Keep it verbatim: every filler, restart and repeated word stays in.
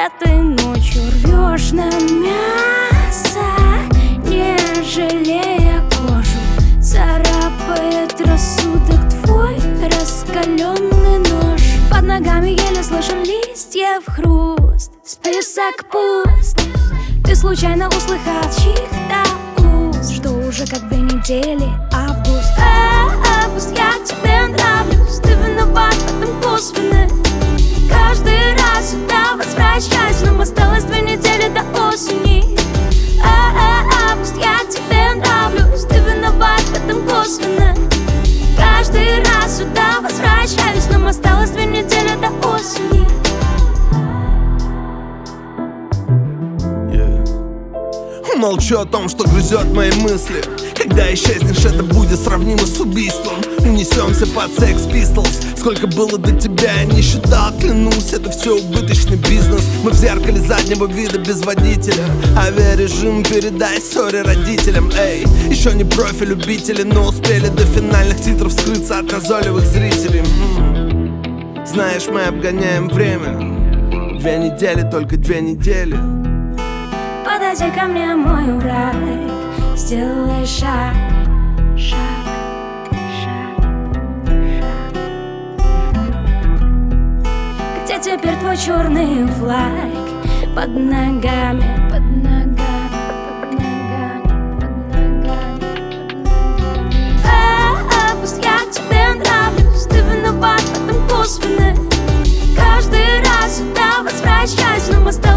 этой ночью рвешь на мясо, не жалея кожу. Царапает рассудок твой раскаленный нож. Под ногами еле слышен листьев хруст. Список пуст. Ты случайно услыхал чьих-то уст, что уже как две недели август. Э, август, я тебе нравлюсь. Ты виноват в этом косвенно. Каждый раз сюда возвращаюсь, нам осталось две недели до осени. Э, э, август, я тебе нравлюсь. Ты виноват в этом косвенно. Каждый раз сюда возвращаюсь, нам осталось две недели до осени. Молчу о том, что грызет мои мысли. Когда исчезнешь, это будет сравнимо с убийством. Унесемся под Sex Pistols. Сколько было до тебя, я не считал, клянусь. Это все убыточный бизнес. Мы в зеркале заднего вида без водителя. Авиарежим передай сори родителям. Эй, еще не профи любители, но успели до финальных титров скрыться от назойливых зрителей. М-м-м. Знаешь, мы обгоняем время. Две недели, только две недели. Подойди ко мне, мой враг, сделай шаг, шаг, шаг, шаг. Где теперь твой черный флаг? Под ногами, под ногами, под ногами, под ногами, под ногами. Э, август, я тебе нравлюсь. Ты виноват в этом косвенно. Каждый раз сюда возвращаюсь, нам осталось